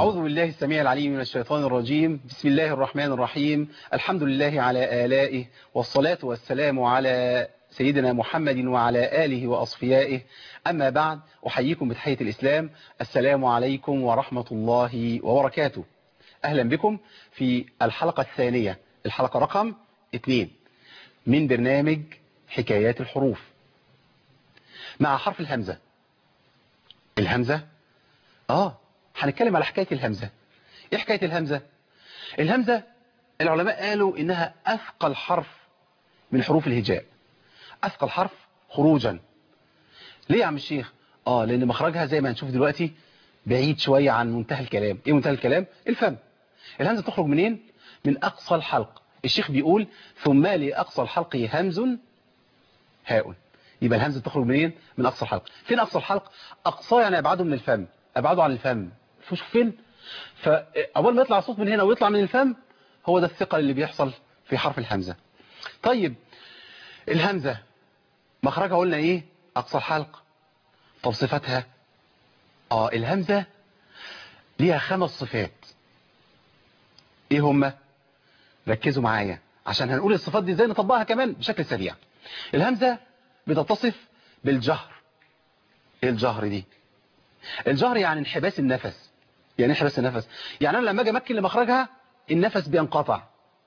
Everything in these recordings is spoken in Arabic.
أعوذ بالله السميع العليم من الشيطان الرجيم. بسم الله الرحمن الرحيم. الحمد لله على آلائه، والصلاة والسلام على سيدنا محمد وعلى آله وأصفيائه. أما بعد، أحييكم بتحية الإسلام. السلام عليكم ورحمة الله وبركاته. أهلا بكم في الحلقة الثانية، الحلقة رقم 2 من برنامج حكايات الحروف مع حرف الهمزة. الهمزة هنتكلم على حكاية الهمزة. ايه حكاية الهمزة؟ الهمزة العلماء قالوا انها اثقل حرف من حروف الهجاء، اثقل حرف خروجا. ليه يا عم الشيخ؟ لان مخرجها زي ما هنشوف دلوقتي بعيد شوية عن منتهى الكلام. ايه منتهى الكلام؟ الفم. الهمزة تخرج منين؟ من اقصى الحلق. الشيخ بيقول ثم لأقصى الحلق همز هاء. يبقى الهمزة تخرج منين؟ من اقصى الحلق. فين اقصى الحلق؟ اقصاه يعني ابعده من الفم، ابعده عن الفم. شوف فين؟ فاول ما يطلع الصوت من هنا ويطلع من الفم، هو ده الثقل اللي بيحصل في حرف الهمزة. طيب الهمزة مخرجها قلنا ايه؟ اقصى الحلق. طب صفاتها؟ الهمزة ليها 5 صفات. ايه هما؟ ركزوا معايا عشان هنقول الصفات دي ازاي نطبقها كمان بشكل سريع. الهمزة بتتصف بالجهر. ايه الجهر دي؟ الجهر يعني انحباس النفس. يعني ايه انحباس النفس؟ يعني انا لما اجي امكن لمخرجها النفس بينقطع.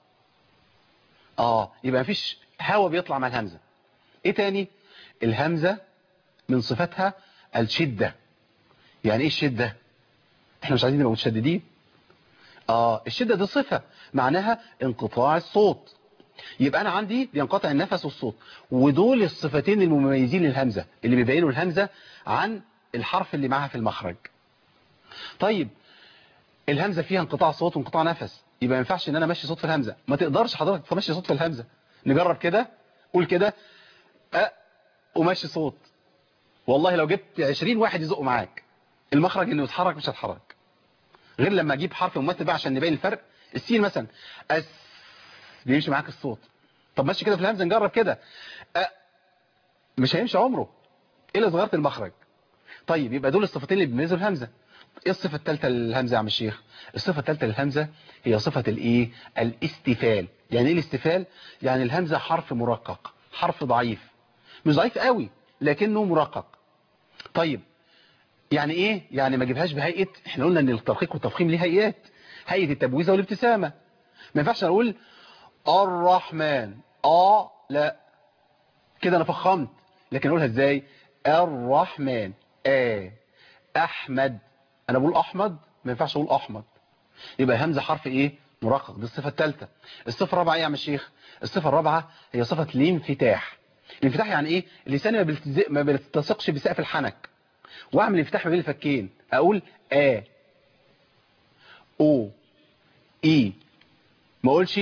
يبقى مفيش هواء بيطلع مع الهمزة. ايه تاني؟ الهمزة من صفاتها الشدة. يعني ايه الشدة؟ احنا مش عايزين نبقى متشددين. الشدة دي صفة معناها انقطاع الصوت. يبقى انا عندي بينقطع النفس والصوت، ودول الصفتين المميزين للهمزة اللي بيبينوا الهمزة عن الحرف اللي معاها في المخرج. طيب الهمزة فيها انقطاع صوت وانقطاع نفس، يبقى ما ينفعش ان انا امشي صوت في الهمزة. ما تقدرش حضرتك تمشي صوت في الهمزة. نجرب كده. قول كده ومشي صوت. والله لو جبت 20 واحد يزقوا معاك، المخرج انه يتحرك مش هتحرك. غير لما اجيب حرف ممثل بقى عشان نبين الفرق. السين مثلا بيمشي معاك الصوت. طب ماشي كده في الهمزة، نجرب كده. مش هيمشي عمره الا صغيرة المخرج. طيب يبقى دول الصفتين اللي بيميزوا الهمزة. ايه الصفة الثالثة للهمزة يا عم الشيخ؟ الصفة الثالثة للهمزة هي صفة الايه؟ الاستفال. يعني ايه الاستفال؟ يعني الهمزة حرف مرقق، حرف ضعيف، مش ضعيف قوي لكنه مرقق. طيب يعني ايه؟ يعني ما اجيبهاش بهيئة، احنا قلنا ان الترقيق والتفخيم ليه هيئات، هيئة التبويزة والابتسامة. ما ينفعش اقول الرحمن لا كده انا فخمت. لكن اقولها ازاي؟ الرحمن. احمد، انا بقول احمد، ما ينفعش اقول احمد. يبقى همزة حرف ايه؟ مرقق. دي الصفة الثالثة. الصفة الرابعة ايه يا عم الشيخ؟ الصفة الرابعة هي صفة الانفتاح. الانفتاح يعني ايه؟ اللسان ما بيلتصقش بسقف الحنك، واعمل انفتاح ما بين الفكين. اقول او اي، ما اقولش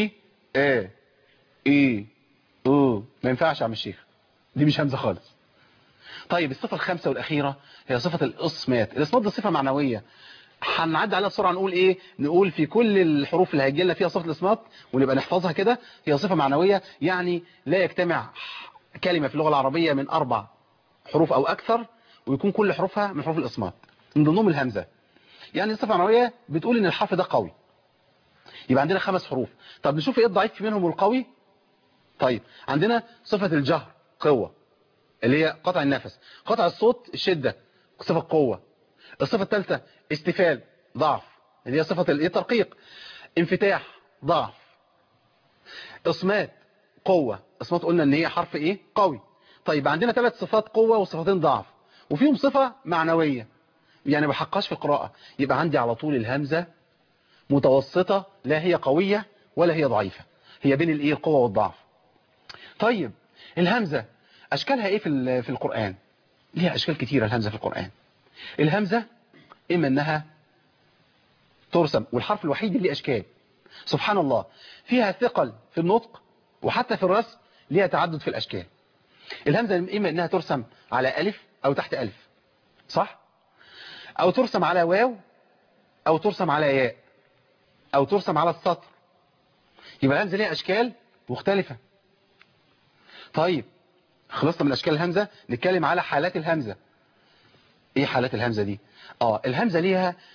اي او. ما ينفعش يا عم الشيخ، دي مش همزة خالص. طيب الصفة الخامسة والأخيرة هي صفة الإصمات. الإصمات دي صفة معنوية، هنعدي عليها بسرعة. نقول إيه؟ نقول في كل الحروف اللي هيجي لنا فيها صفة الإصمات ونبقى نحفظها كده. هي صفة معنوية، يعني لا يجتمع كلمة في اللغة العربية من 4 حروف أو أكثر ويكون كل حروفها من حروف الإصمات، من ضمنهم الهمزة. يعني صفة معنوية بتقول إن الحرف ده قوي. يبقى عندنا 5 حروف. طب نشوف إيه الضعيف منهم والقوي. طيب عندنا صفة الجهر، قوة، اللي هي قطع النفس. قطع الصوت، الشدة، صفة قوة. الصفة الثالثة استفال، ضعف، اللي هي صفة الترقيق. انفتاح، ضعف. اصمات، قوة. اصمات قلنا ان هي حرف ايه؟ قوي. طيب عندنا 3 صفات قوة وصفتين ضعف، وفيهم صفة معنوية يعني ما بحقهاش في القراءة. يبقى عندي على طول الهمزة متوسطة، لا هي قوية ولا هي ضعيفة، هي بين الايه؟ القوة والضعف. طيب الهمزة اشكالها ايه في القرآن؟ ليها اشكال كتيرة الهمزة في القرآن. الهمزة اما انها ترسم، والحرف الوحيد اللي اشكال سبحان الله، فيها ثقل في النطق وحتى في الرسم، ليها تعدد في الاشكال. الهمزة اما انها ترسم على الف او تحت الف، صح؟ او ترسم على واو، او ترسم على ياء، او ترسم على السطر. يبقى الهمزة ليها اشكال مختلفة. طيب خلصنا من اشكال الهمزة، نتكلم على حالات الهمزة. ايه حالات الهمزة دي؟ الهمزة ليها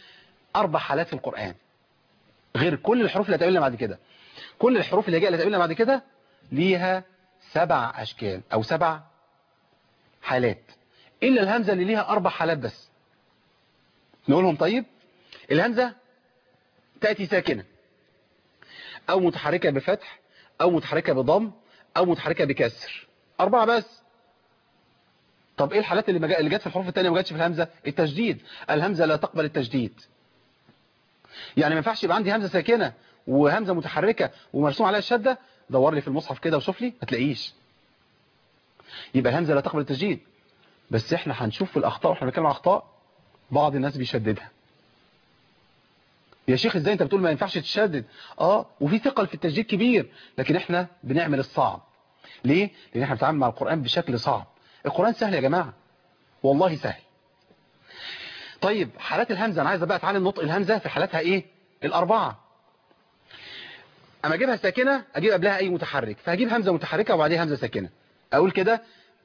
4 حالات في القرآن غير كل الحروف اللي هتقابلنا بعد كده. كل الحروف اللي جايه اللي هتقابلنا بعد كده ليها 7 أشكال أو 7 حالات، إلا الهمزة اللي ليها 4 حالات بس. نقولهم طيب. الهمزة تأتي ساكنة أو متحركة بفتح أو متحركة بضم أو متحركة بكسر، 4 بس. طب إيه الحالات اللي جت في الحروف الثانية وما جاتش في الهمزة؟ التشديد. الهمزة لا تقبل التشديد. يعني ما ينفعش يبقى عندي همزة ساكنة وهمزة متحركة ومرسوم عليها الشدة. دور لي في المصحف كده وشوف لي، هتلاقيش. يبقى الهمزة لا تقبل التشديد. بس احنا هنشوف في الأخطاء، واحنا بنتكلم عن أخطاء بعض الناس بيشددها. يا شيخ ازاي انت بتقول ما ينفعش تشدد؟ وفي ثقل في التشديد كبير، لكن احنا بنعمل الصعب. ليه؟ لان احنا بنتعامل مع القرآن بشكل صعب. القرآن سهل يا جماعة، والله سهل. طيب حالات الهمزة، انا عايز بقى اتعلم نطق الهمزة في حالاتها ايه؟ ال4. اما اجيبها ساكنة اجيب قبلها اي متحرك، فهجيب همزة متحركة وبعديها همزة ساكنة. اقول كده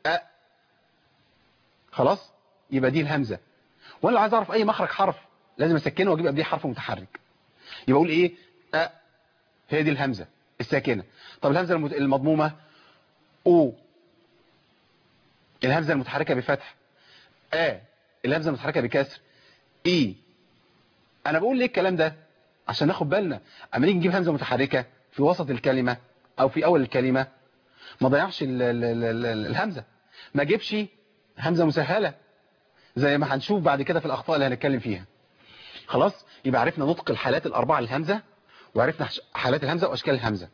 خلاص، يبقى دي الهمزة. وانا لو عايز اعرف اي مخرج حرف لازم اسكنه واجيب قبليه حرف متحرك. يبقى اقول ايه؟ هي دي الهمزة الساكنة. طب الهمزة المضمومة او. الهمزة المتحركة بفتح الهمزة المتحركة بكسر اي. انا بقول ليه الكلام ده؟ عشان ناخد بالنا اما نيجي نجيب همزة متحركة في وسط الكلمة او في اول الكلمة، ما ضيعش الهمزة. ما اجيبش همزة مسهلة زي ما هنشوف بعد كده في الاخطاء اللي هنتكلم فيها. خلاص، يبقى عرفنا نطق الحالات ال4 للهمزة، وعرفنا حالات الهمزة واشكال الهمزة.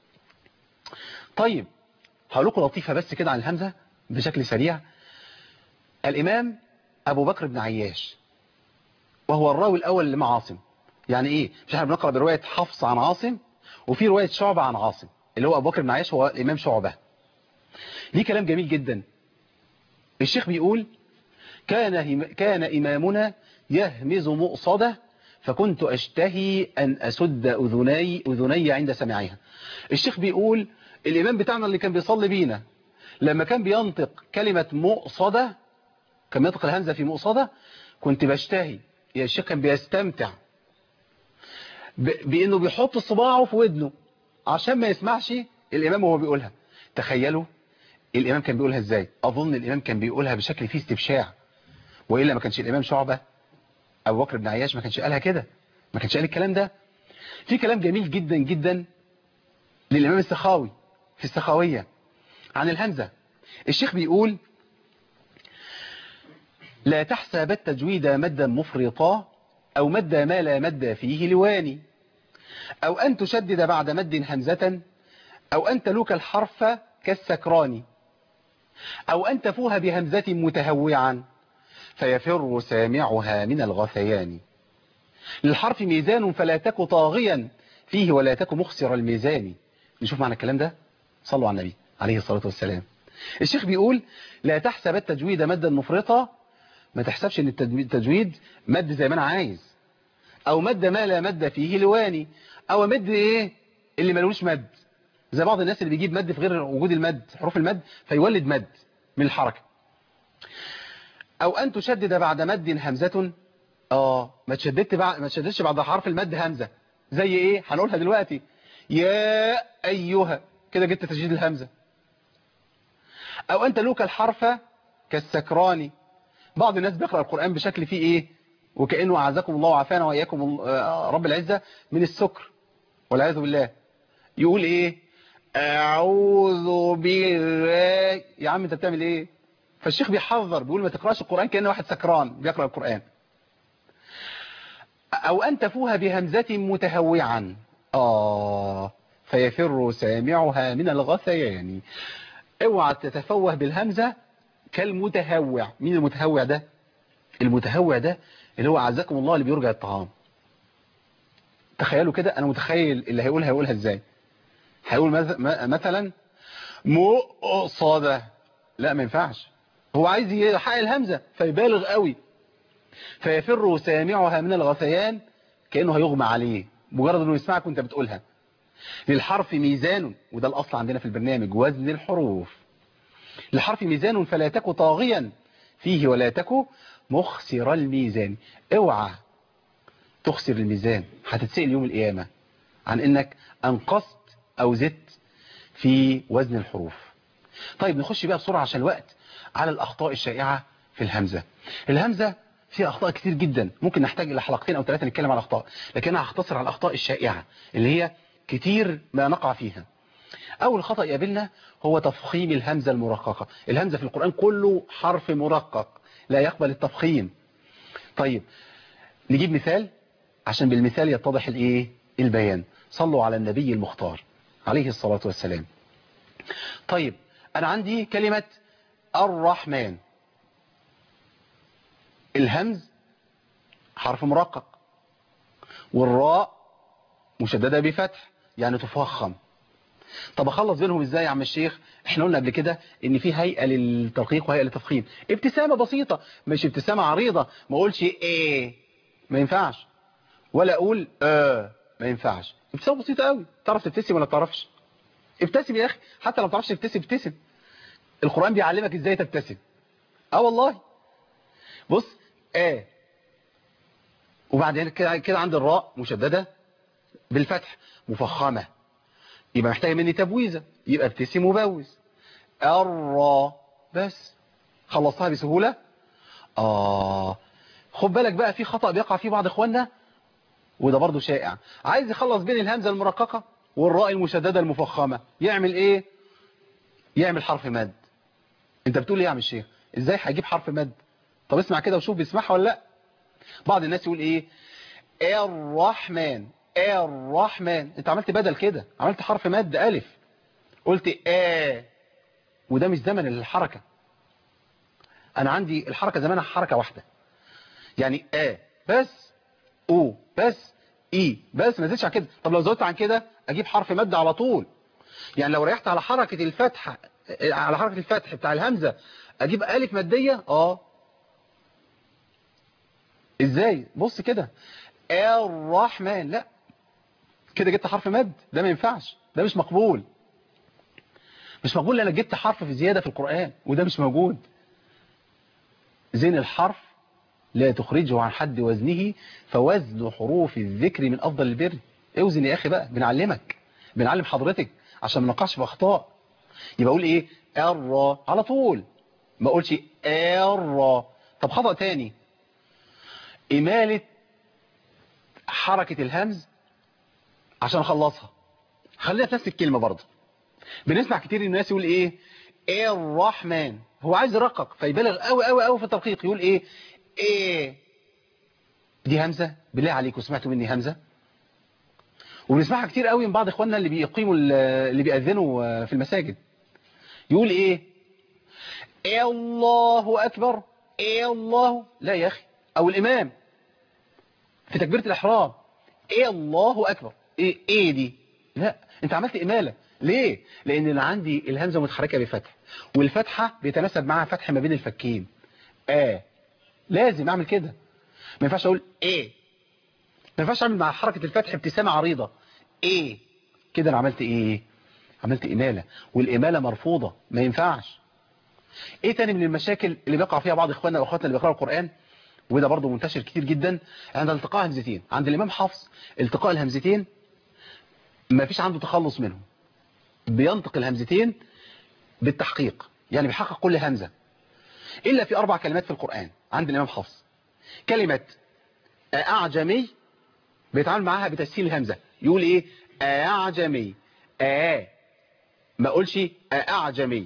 طيب هقول لكم لطيفة بس كده عن الهمزة بشكل سريع. الامام ابو بكر بن عياش وهو الراوي الاول لمع عاصم. يعني ايه؟ مش احنا بنقرأ برواية حفص عن عاصم، وفي رواية شعبة عن عاصم، اللي هو ابو بكر بن عياش هو الامام شعبة. ليه كلام جميل جدا. الشيخ بيقول كان إمامنا يهمز مؤصدة فكنت أشتهي أن أسد أذني عند سماعها. الشيخ بيقول الإمام بتاعنا اللي كان بيصلي بينا لما كان بينطق كلمة مؤصدة، كان ينطق الهمزة في مؤصدة، كنت بشتهي. يا الشيخ كان بيستمتع بأنه بيحط صباعه في ودنه عشان ما يسمعش الإمام وهو بيقولها. تخيلوا الإمام كان بيقولها إزاي. أظن الإمام كان بيقولها بشكل فيه استبشاع، وإلا ما كانش الإمام شعبة أبو بكر بن عياش ما كانش قالها كده، ما كانش قال الكلام ده. في كلام جميل جدا جدا للإمام السخاوي في السخاوية عن الهمزة. الشيخ بيقول لا تحسب التجويد مدا مفرطا أو مد ما لا مد فيه لواني، أو أن تشدد بعد مد همزة، أو أن تلوك الحرف كالسكران، أو أن تفوه بهمزة متهوعا فيفر سامعها من الغثيان. للحرف ميزان فلا تك طاغيا فيه ولا تك مخسر الميزان. نشوف معنى الكلام ده. صلوا على النبي عليه الصلاة والسلام. الشيخ بيقول لا تحسب التجويد مدا مفرطا، ما تحسبش ان التجويد مد زي ما انا عايز، او مد ما لا مد فيه لواني، او مد ايه اللي ملوش مد، زي بعض الناس اللي بيجيب مد في غير وجود المد، حروف المد، فيولد مد من الحركة. او ان تشدد بعد مد همزة، ما تشددش بعد حرف المد همزة. زي ايه؟ هنقولها دلوقتي. يا ايها، كده جبت تشديد الهمزة. او ان تلوك الحرف كالسكراني. بعض الناس بيقرأ القرآن بشكل فيه ايه، وكأنه اعزكم الله وعافانا واياكم رب العزة من السكر والعياذ بالله. يقول ايه؟ اعوذ بالله. يا عم انت بتعمل ايه؟ فالشيخ بيحذر بيقول ما تقرأش القرآن كأنه واحد سكران بيقرأ القرآن. أو أن تفوها بهمزة متهوعا فيفر سامعها من الغثيان. اوعى تتفوه بالهمزة كالمتهوع. مين المتهوع ده؟ المتهوع ده اللي هو أعزكم الله اللي بيرجع الطعام. تخيلوا كده، أنا متخيل اللي هيقولها إزاي. هيقول مثلا مؤصدة. لا ما ينفعش، هو عايز يحقق الهمزة فيبالغ قوي. فيفر سامعها من الغثيان، كأنه هيغمى عليه مجرد انه يسمعك وانت بتقولها. للحرف ميزان، وده الأصل عندنا في البرنامج وزن الحروف. للحرف ميزان فلا تك طاغيا فيه ولا تك مخسر الميزان. اوعى تخسر الميزان، هتتسأل يوم القيامة عن انك انقصت او زدت في وزن الحروف. طيب نخش بقى بسرعة عشان الوقت على الأخطاء الشائعة في الهمزة. الهمزة فيها أخطاء كتير جدا، ممكن نحتاج إلى حلقتين أو 3 نتكلم على الأخطاء، لكن أنا هختصر على الأخطاء الشائعة اللي هي كتير ما نقع فيها. أول خطأ يقابلنا هو تفخيم الهمزة المرققة. الهمزة في القرآن كله حرف مرقق لا يقبل التفخيم. طيب نجيب مثال عشان بالمثال يتضح الإيه؟ البيان. صلوا على النبي المختار عليه الصلاة والسلام. طيب أنا عندي كلمة الرحمن، الهمز حرف مرقق والراء مشددة بفتح يعني تفخم. طب أخلص بينهم إزاي يا عم الشيخ؟ احنا قلنا قبل كده إن في هيئة للترقيق وهيئة للتفخيم. ابتسامة بسيطة، مش ابتسامة عريضة، ما أقولش إيه، ما ينفعش، ولا أقول ما ينفعش. ابتسامة بسيطة قوي. تعرف تبتسم ولا تعرفش؟ ابتسم يا أخي، حتى لو ما تعرفش تبتسم ابتسم. القرآن بيعلمك إزاي تبتسم. والله بص وبعدين كده عند الراء مشددة بالفتح مفخمة، يبقى محتاجة مني تبويزة، يبقى ابتسم وبوز. الراء بس خلصتها بسهولة. خد بالك بقى في خطأ بيقع فيه بعض اخواننا وده برضو شائع، عايز يخلص بين الهمزة المرققة والراء المشددة المفخمة، يعمل ايه؟ يعمل حرف مد. انت بتقول ايه يا عم الشيخ؟ ازاي هيجيب حرف مد؟ طب اسمع كده وشوف بيسمعها ولا لا. بعض الناس يقول ايه؟ الرحمن، الرحمن، انت عملت بدل كده، عملت حرف مد ألف، قلت وده مش زمن الحركة. انا عندي الحركة زمانها حركة واحدة، يعني بس، او بس، اي بس، ما زدتش عن كده. طب لو زودت عن كده اجيب حرف مد على طول. يعني لو ريحت على حركة الفتحة، على حركة الفتح بتاع الهمزة اجيب ألف مادية. ازاي؟ بص كده، الرحمن، لا كده جبت حرف مد، ده ما ينفعش، ده مش مقبول. مش مقبول لأنك جبت حرف في زيادة في القرآن وده مش موجود. زين الحرف لا تخرجه عن حد وزنه، فوزن حروف الذكر من أفضل البر. اوزن يا أخي بقى، بنعلمك، بنعلم حضرتك عشان ما نقعش في أخطاء. يبقى أقول إيه؟ الراء على طول، ما أقولش الراء. طب خطأ تاني، إمالة حركة الهمز عشان أخلصها. خلينا في نفس الكلمة برضه. بنسمع كتير الناس يقول ايه؟ الرحمن، هو عايز يرقق فيبالغ قوي قوي قوي في الترقيق، يقول ايه؟ دي همزة؟ بالله عليكم سمعتوا مني همزة؟ وبنسمعها كتير قوي من بعض اخواننا اللي بيقيموا اللي بيأذنوا في المساجد، يقول ايه؟ الله اكبر، الله، لا يا اخي. او الامام في تكبيرة الاحرام، الله اكبر، ايه دي؟ لا، انت عملت امالة. ليه؟ لان انا عندي الهمزة متحركة بفتح، والفتحة بيتناسب معها فتح ما بين الفكين. لازم اعمل كده، ما ينفعش اقول ما ينفعش اعمل مع حركة الفتح ابتسامة عريضة كده. انا عملت ايه؟ عملت امالة، والامالة مرفوضة، ما ينفعش. ايه تاني من المشاكل اللي بيقع فيها بعض اخواننا واخواتنا اللي بيقرأوا القرآن، وده برضو منتشر كتير جدا، عند التقاء همزتين. عند الامام حفص التقاء الهمزتين ما فيش عنده تخلص منهم، بينطق الهمزتين بالتحقيق، يعني بيحقق كل همزة، إلا في 4 كلمات في القرآن عند الإمام حفص. كلمة أعجمي بيتعامل معاها بتسهيل الهمزة، يقول إيه؟ أعجمي، ما أقولش أعجمي.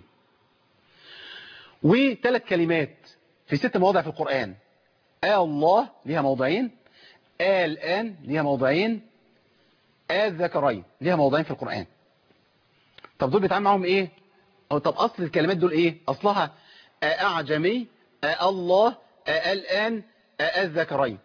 و3 كلمات في 6 مواضع في القرآن، الله ليها موضعين، الآن ليها موضعين، الذكرين ليها موضعين في القرآن. طب دول بيتعامل معاهم إيه؟ طب أصل الكلمات دول إيه؟ أصلها أعجمي، الله، الآن، الذكرين.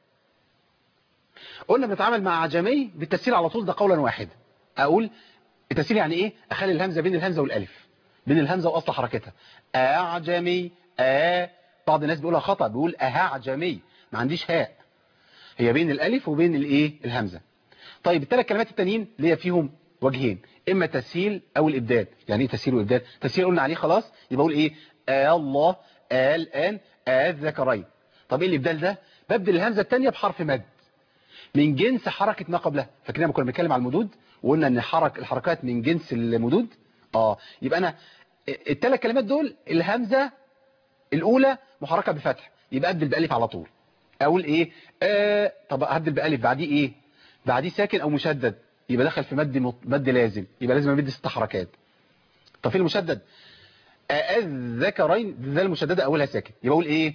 قلنا بنتعامل مع عجمي بالتسهيل على طول، ده قولا واحدا. أقول التسهيل يعني إيه؟ أخلي الهمزة بين الهمزة والألف، بين الهمزة وأصل حركتها. أعجمي، بعض الناس بيقولها خطأ، بيقول أعجمي، ما عنديش هاء، هي بين الألف وبين الإيه؟ الهمزة. طيب ال3 كلمات التانيين ليا فيهم وجهين، إما التسهيل أو الإبدال. يعني إيه تسهيل وإبدال؟ تسهيل قلنا عليه خلاص، يبقى أقول إيه؟ الله، الآن، الذكرين. طب إيه الإبدال ده؟ ببدل الهمزة الثانية بحرف مد، من جنس حركة ما قبلها. فاكرين لما كنا بنتكلم على المدود وقلنا ان الحركات من جنس المدود. يبقى انا الثلاث كلمات دول الهمزة الاولى محركة بفتح، يبقى ابدل بألف على طول. اقول ايه؟ طب هبدل بألف، بعديه ايه؟ بعديه ساكن او مشدد، يبقى دخل في مد لازم، يبقى لازم امد 6 حركات. طب في المشدد الذكرين، ذا المشددة اولها ساكن، يبقى اقول ايه؟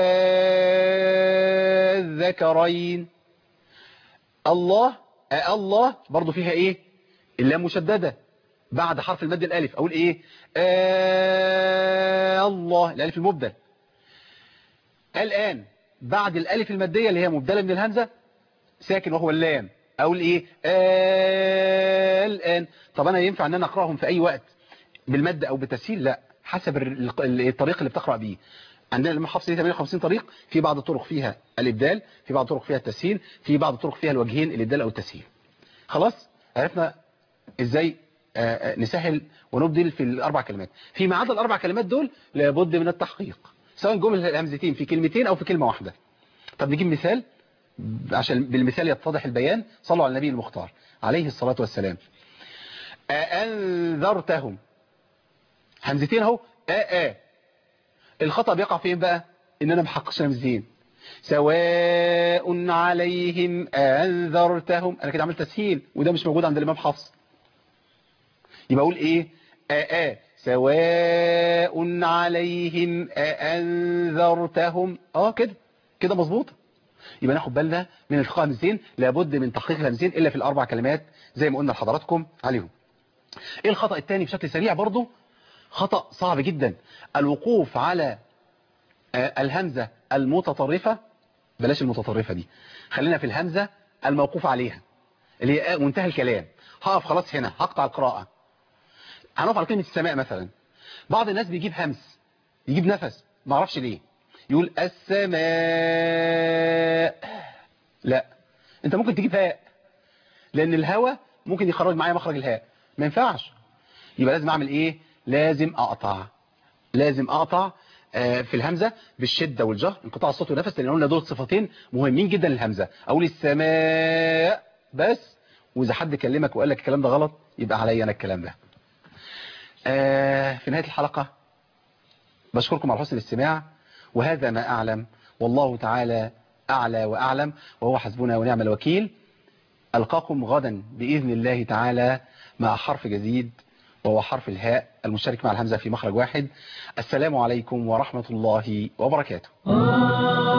الذكرين. الله، الله برضو فيها ايه؟ اللام مشددة بعد حرف المد الالف، اقول ايه؟ الله، الالف المبدل. الان بعد الالف المادية اللي هي مبدلة من الهمزة ساكن وهو اللام، اقول ايه؟ الان. طب انا ينفع ان انا اقراهم في اي وقت بالمد او بالتسهيل؟ لا، حسب الطريق اللي بتقرأ بيه. عندنا الإمام حفص ليه 58 طريق، في بعض الطرق فيها الإبدال، في بعض الطرق فيها التسهيل، في بعض الطرق فيها الوجهين الإبدال أو التسهيل. خلاص عرفنا إزاي نسهل ونبدل في الأربع كلمات. فيما عدا الأربع كلمات دول لابد من التحقيق، سواء جمل الهمزتين في كلمتين أو في كلمة واحدة. طب نجيب مثال عشان بالمثال يتضح البيان. صلوا على النبي المختار عليه الصلاة والسلام. أنذرتهم، همزتين اهو، الخطأ بيقع فين بقى؟ ان انا محققش همزتين. سواء عليهم أنذرتهم، انا كده عملت تسهيل وده مش موجود عند الامام حفص. يبقى اقول ايه؟ سواء عليهم أنذرتهم. كده مظبوط. يبقى ناخد بالنا من التقاء همزتين، لابد من تحقيق الهمزتين الا في الاربع كلمات زي ما قلنا لحضراتكم عليهم. ايه الخطأ الثاني بشكل سريع برضو؟ خطأ صعب جدا، الوقوف على الهمزة المتطرفة. بلاش المتطرفة دي، خلينا في الهمزة الموقوف عليها اللي هي منتهى الكلام. هقف خلاص هنا، هقطع القراءة، هنقف على كلمة السماء مثلا. بعض الناس بيجيب همس، يجيب نفس، ما اعرفش ليه، يقول السماء. لا، انت ممكن تجيب هاء، لان الهواء ممكن يخرج معايا مخرج الهاء، ما ينفعش. يبقى لازم اعمل ايه؟ لازم اقطع في الهمزة بالشدة والجهر، انقطاع الصوت والنفس، لان قلنا دول صفتين مهمين جدا للهمزة. اقول السماء بس، واذا حد كلمك وقال لك الكلام ده غلط يبقى عليا انا الكلام ده. في نهاية الحلقة بشكركم على حسن الاستماع، وهذا ما اعلم، والله تعالى اعلى واعلم، وهو حسبنا ونعم الوكيل. القاكم غدا باذن الله تعالى مع حرف جديد، وهو حرف الهاء المشترك مع الهمزة في مخرج واحد. السلام عليكم ورحمة الله وبركاته.